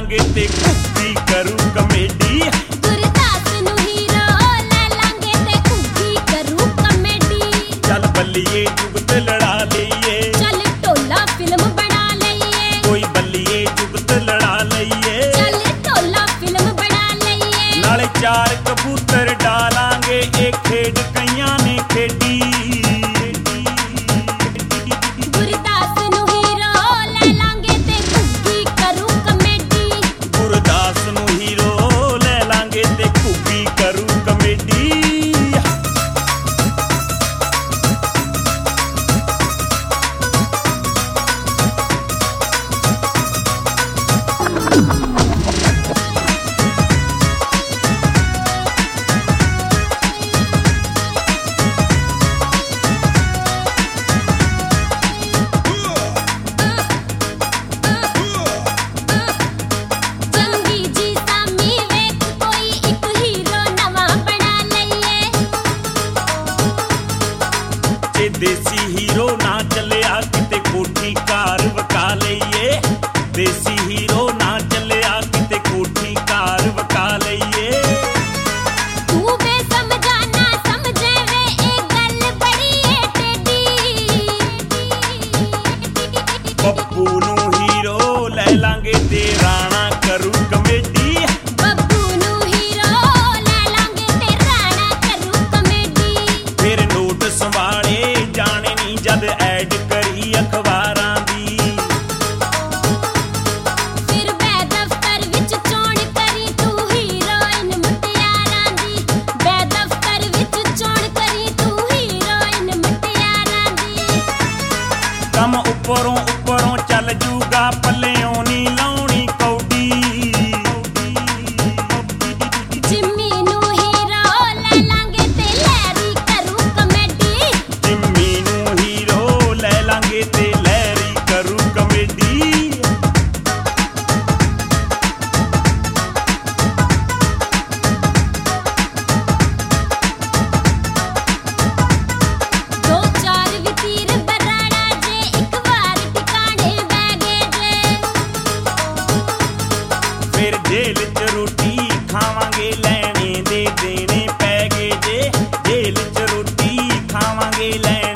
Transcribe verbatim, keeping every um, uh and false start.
ਲਾਂਗੇ ਤੇ ਘੁੱਗੀ ਕਰੂ ਕਮੇਡੀ। ਗੁਰਦਾਸ ਨੂੰ ਹੀਰੋ ਲੈ ਲਾਂਗੇ ਤੇ ਘੁੱਗੀ ਕਰੂ ਕਮੇਡੀ। ਚੱਲ ਬੱਲੀਏ ਜੁਗਤ ਲੜਾ ਲਈਏ, ਚੱਲ ਢੋਲਾ ਫਿਲਮ ਬਣਾ ਲਈਏ। ਕੋਈ ਬੱਲੀਏ ਜੁਗਤ ਲੜਾ ਲਈਏ, ਚੱਲ ਢੋਲਾ ਫਿਲਮ ਬਣਾ ਲਈਏ। ਨਾਲੇ ਚਾਰ ਕਬੂਤਰ ਡਾਲਾਂਗੇ ਇਹ ਖੇਡ ਕਈਆਂ ਨੇ ਖੇਡੀ। ਗੁਰਦਾਸ ਨੂੰ ਹੀਰੋ ਲੈ ਲਾਂਗੇ ਤੇ ਘੁੱਗੀ ਕਰੂ ਕਮੇਡੀ। ਗੁਰਦਾਸ ਨੂੰ ਹੀਰੋ ਲੈ ਲਾਂਗੇ ਤੇ ਘੁੱਗੀ ਕਰੂ ਕਮੇਡੀ। ਚੰਗੀ ਜੀ ਸਾਮੀ ਵੇਖ ਕੋਈ ਇੱਕ ਹੀਰੋ ਨਵਾਂ ਬਣਾ ਲਈਏ। ਜੇ ਦੇਸੀ ਹੀਰੋ ਨਾ ਚੱਲਿਆ ਕਿਤੇ ਕੋਠੀ ਕਾਰ ਵਕਾ ਲਈਏ। ਦੇਸੀ ਹੀਰੋ ਨਾ ਚੱਲਿਆ ਕਿਤੇ ਕੋਠੀ ਕਾਰ ਵਕਾ ਲਈਏ। ਤੂੰ ਵੇ ਸਮਝਾ ਨਾ ਸਮਝੇ ਵੇ ਇਹ ਗੱਲ ਬੜੀ ਏ ਟੇਢੀ। ਬੱਬੂ ਨੂੰ ਹੀਰੋ ਲੈ ਲਾਂਗੇ ਤੇ ਰਾਣਾ ਕਰੂ ਕਮੇਡੀ। ਬੱਬੂ ਨੂੰ ਹੀਰੋ ਲੈ ਲਾਂਗੇ ਤੇ ਰਾਣਾ ਕਰੂ ਕਮੇਡੀ। ਫਿਰ ਨੋਟ ਸੰਭਾਲੇ ਜਾਣੇ ਨੀ ਜਦ ਐਡ ਕਰੀ ਅਖਬਾਰਾਂ ਦੀ। ਫਿਰ ਬੈ ਦਫ਼ਤਰ ਵਿੱਚ ਚੋਣ ਕਰੀ ਤੂੰ ਹੀਰੋਇਨ ਮੁਟਿਆਰਾਂ ਦੀ। ਬੈ ਦਫ਼ਤਰ ਵਿੱਚ ਚੋਣ ਕਰੀ ਤੂੰ ਹੀਰੋਇਨ ਮੁਟਿਆਰਾਂ ਦੀ। ਕੰਮ ਉੱਪਰੋਂ ਉੱਪਰੋਂ ਚੱਲ ਜੂਗਾ ਪੱਲਿਓਂ ਨੀ ਲਾਉਣੀ ਕੌਡੀ। ਜਿੰਮੀ ਨੂੰ ਹੀਰੋ ਲੈ ਲਾਂਗੇ ਤੇ ਲੈਰੀ ਕਰੂ ਕਮੇਡੀ। ਜਿੰਮੀ ਨੂੰ ਹੀਰੋ ਲੈ ਲਾਂਗੇ ਤੇ ਲੈਰੀ ਕਰੂ ਕਮੇਡੀ। ਦੋ ਚਾਰ ਵਤੀਰ ਬਰਾੜਾ ਜੇ ਇੱਕ ਵਾਰ ਟਿਕਾਣੇ ਬਹਿ ਗਏ ਜੇ। ਫਿਰ ਜੇਲ੍ਹ 'ਚ ਰੋਟੀ ਖਾਵਾਂਗੇ ਲੈਣੇ ਦੇ ਦੇਣੇ ਪੈ ਗਏ ਜੇ। ਜੇਲ੍ਹ 'ਚ ਰੋਟੀ ਖਾਵਾਂਗੇ ਲੈਣੇ